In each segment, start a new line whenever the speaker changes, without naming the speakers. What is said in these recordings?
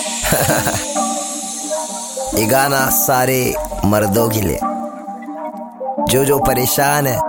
ये गाना सारे मर्दों के लिए, जो परेशान है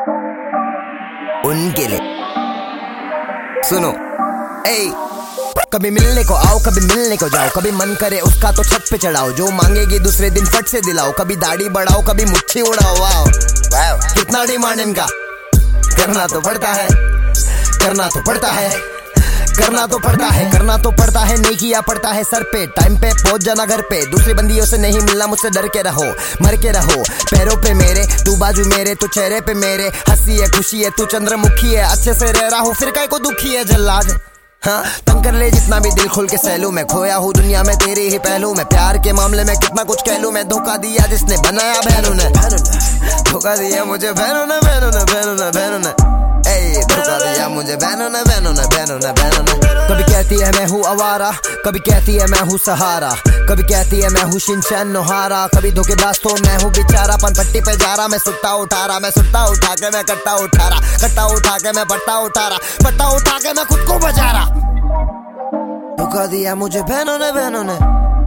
उनके लिए। सुनो, कभी मिलने को आओ, कभी मिलने को जाओ, कभी मन करे उसका तो छत पे चढ़ाओ, जो मांगेगी दूसरे दिन फट से दिलाओ, कभी दाढ़ी बढ़ाओ, कभी मुट्ठी उड़ाओ। वाओ कितना डिमांड इनका, करना तो पड़ता है, करना तो पड़ता है, करना तो पड़ता है, करना तो पड़ता है, नहीं किया पड़ता है सर पे। टाइम पे पहुंच जाना घर पे, दूसरी बंदियों से नहीं मिलना, मुझसे डर के रहो, मर के रहो। पैरों पे मेरे, तू बाजू मेरे, तू चेहरे पे मेरे, हंसी है खुशी है, तू चंद्रमुखी है, अच्छे से रह रहा हूँ फिर काय को दुखी है जल्लाद। हाँ तंग कर ले जितना भी दिल खोल के सहलू, मैं खोया हूँ दुनिया में तेरे ही पहलू, मैं प्यार के मामले में कितना कुछ कह लूं, मैं धोखा दिया जिसने बनाया बहनों ने, धोखा दिया मुझे बहनों ने, बहनों ने, बहनों ने, बहनों ने, धोखा दिया मुझे बहनों ने, बहनों ने, बहनों ने, बहनों ने। कभी कहती है मैं हूँ आवारा, कभी कहती है मैं हूँ सहारा, कभी कहती है मैं हूँ शिनचैन नोहारा, कभी धोखेबाज तो मैं हूँ बेचारा, पन पट्टी पे जा रहा मैं सुट्टा उठा रहा, मैं सुट्टा उठा के मैं कट्टा उठा रहा, कट्टा उठा के मैं पट्टा उठा रहा, पट्टा उठा के मैं खुद को बचा रहा। धोखा दिया मुझे बहनों ने, बहनों ने,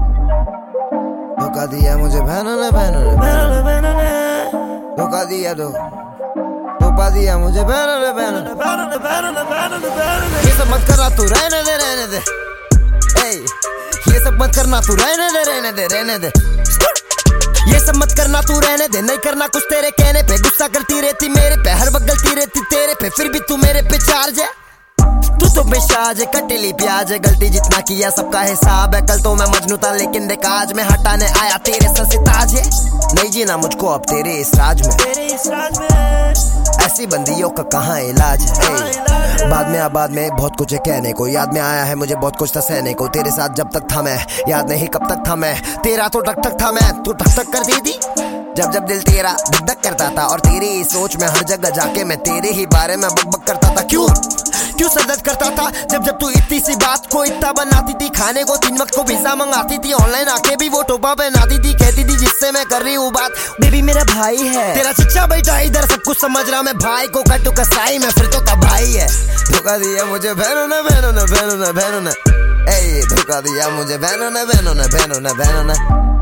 धोखा दिया मुझे बहनों ने, बहनों ने, बहनों ने, बहनों ने, धोखा दिया धोखा दिया मुझे बहनों ने, बहनों ने, बहनों ने, बहनों ने, बहनों ने, बहनों ने। ये सब मत करना तू रहने दे, रहने दे, ये सब मत करना तू रहने दे, रहने दे, रहने दे, ये सब मत करना तू रहने दे, नहीं करना कुछ तेरे कहने पे, गुस्सा करती रहती मेरे पे, हर वक्त गलती रहती तेरे पे, फिर भी तू मेरे पे चार्ज है, तू तो बेशाज है, कटीली प्याज है, गलती जितना किया सबका हिसाब है, कल तो मैं मजनू था लेकिन देख आज मैं हटाने आया तेरे सर से ताज है, नहीं जीना मुझको अब तेरे इस राज में, तेरे इस राज में, ऐसी बंदियों का कहाँ इलाज है। बाद में आबाद में बहुत कुछ है कहने को, याद में आया है मुझे बहुत कुछ था सहने को, तेरे साथ जब तक था मैं, याद नहीं कब तक था मैं, तेरा तो टक टक था मैं, तू टक टक कर दी थी जब जब दिल तेरा धक धक करता था, और तेरी ही सोच में हर जगह जाके मैं तेरे ही बारे में बक बक करता था। क्यों सदद करता था जब तू इतनी सी बात को इतना बनाती थी, खाने को 3 वक्त को पिज्जा मंगाती थी, ऑनलाइन आके भी वो टोपा पहनाती थी, कहती थी जिससे मैं कर रही हूँ बात बेबी मेरा भाई है, तेरा चच्चा बैठा इधर सब कुछ समझ रहा मैं, भाई को कटू कसाई में फिर तो तबाही है। धोखा दिया मुझे बहनों ने, बहनों ने, बहनों ने, बहनों ने, धोखा दिया मुझे बहनों ने, बहनों ने, बहनों ने, बहनों ने,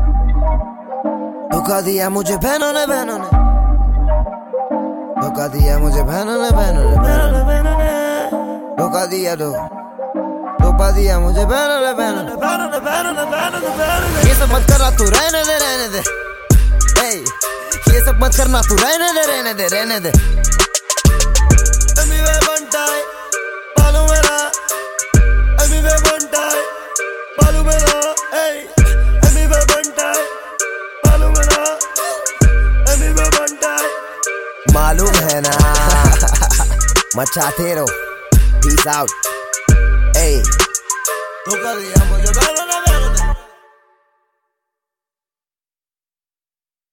धोखा दिया मुझे बहनों ने, बहनों ने, धोखा दिया मुझे बहनों ने, बहनों ने, बहनों ने, बहनों ने, धोखा दिया धोखा दिया मुझे बहनों ने, बहनों ने, बहनों ने, बहनों ने, बहनों ने, बहनों ने। ये सब मत करना तू रहने दे, रहने दे, ये सब मत करना तू रहने दे, रहने दे, रहने दे। मालूम है ना मचाते रहो, पीस आउट। धोखा दिया मुझे